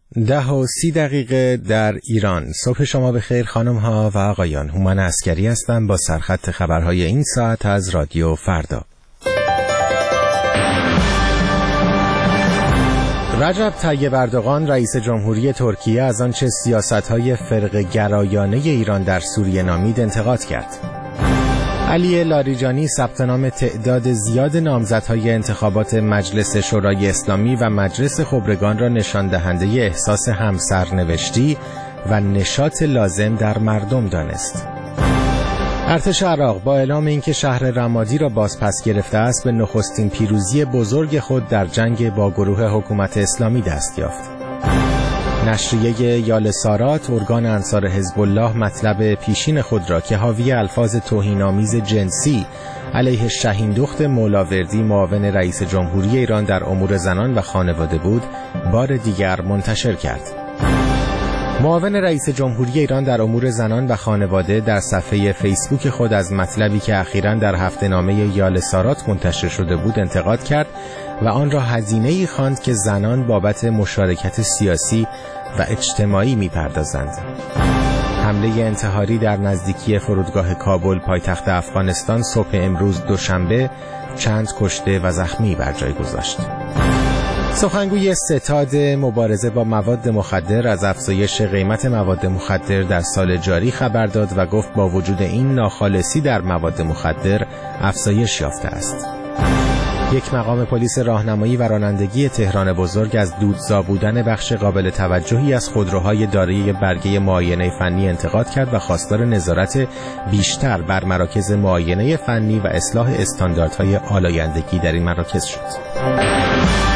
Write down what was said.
10:30 در ایران. صبح شما بخیر خانم ها و آقایان. هومن عسکری هستم با سرخط خبرهای این ساعت از رادیو فردا. رجب طیب اردوغان رئیس جمهوری ترکیه از آنچه سیاست‌های فرقه‌گرایانه ایران در سوریه نامید انتقاد کرد. علی لاریجانی ثبت نام تعداد زیاد نامزدهای انتخابات مجلس شورای اسلامی و مجلس خبرگان را نشان دهنده احساس همسرنوشتی و نشاط لازم در مردم دانست. ارتش عراق با اعلام اینکه شهر رمادی را بازپس گرفته است به نخستین پیروزی بزرگ خود در جنگ با گروه حکومت اسلامی دست یافت. نشریه یالسارات ارگان انصار حزب الله مطلب پیشین خود را که حاوی الفاظ توهین‌آمیز جنسی علیه شهیندخت مولاوردی معاون رئیس جمهوری ایران در امور زنان و خانواده بود بار دیگر منتشر کرد. معاون رئیس جمهوری ایران در امور زنان و خانواده در صفحه فیسبوک خود از مطلبی که اخیراً در هفته‌نامه یالسارات منتشر شده بود انتقاد کرد و آن را هزینه‌ای خواند که زنان بابت مشارکت سیاسی و اجتماعی می‌پردازند. حمله انتحاری در نزدیکی فرودگاه کابل پایتخت افغانستان صبح امروز دوشنبه چند کشته و زخمی بر جای گذاشت. سخنگوی ستاد مبارزه با مواد مخدر از افزایش قیمت مواد مخدر در سال جاری خبر داد و گفت با وجود این ناخالصی در مواد مخدر افزایش یافته است. یک مقام پلیس راهنمایی و رانندگی تهران بزرگ از دودزا بودن بخش قابل توجهی از خودروهای دارای برگه معاینه فنی انتقاد کرد و خواستار نظارت بیشتر بر مراکز معاینه فنی و اصلاح استانداردهای آلایندگی در این مراکز شد.